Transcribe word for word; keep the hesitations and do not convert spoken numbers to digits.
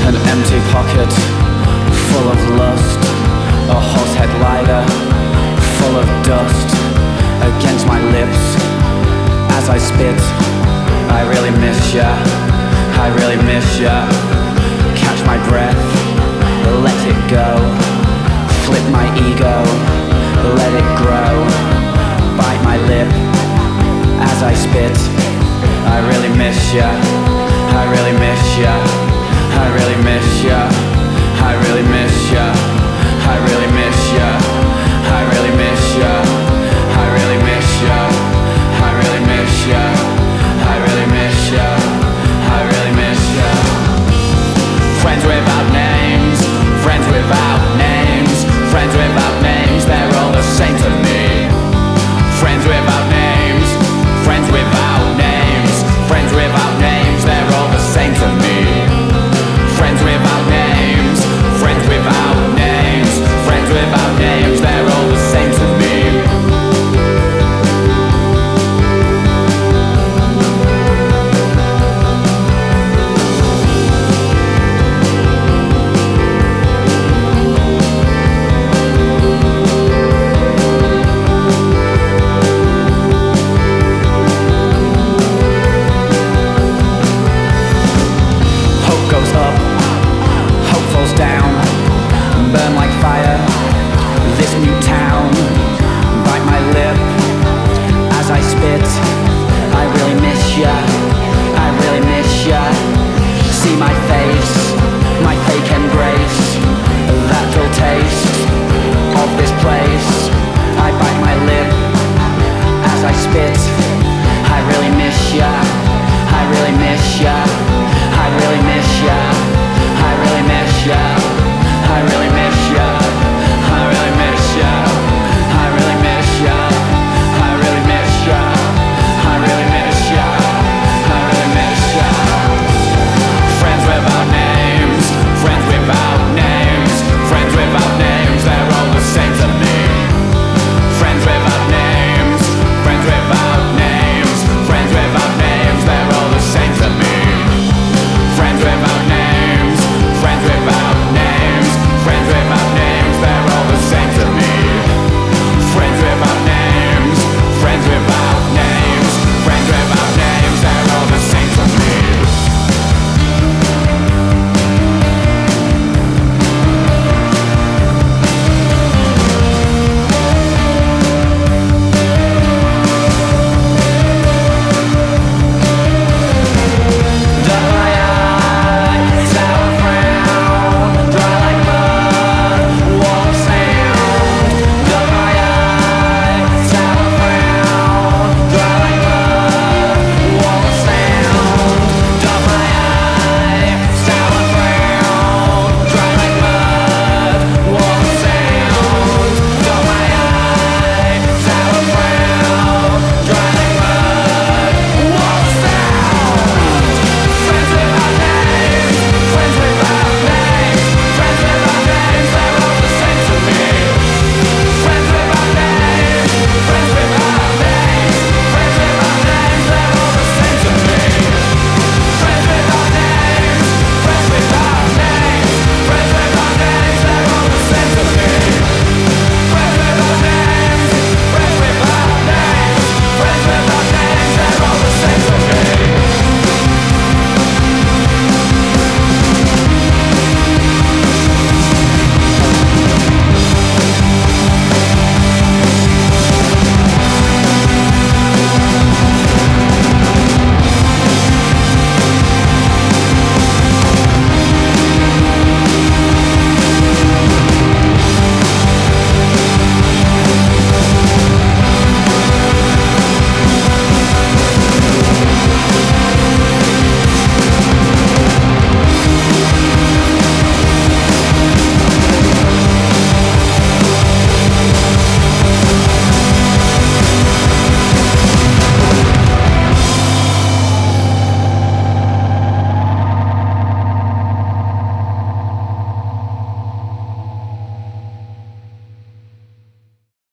An empty pocket full of lust, a horsehead lighter full of dust against my lips as I spit. I really miss ya, I really miss ya. Catch my breath, let it go. Flip my ego, let it grow. Bite my lip as I spit. I really miss ya, I really miss ya, I really miss ya, I really miss ya, I really miss ya, I really miss ya.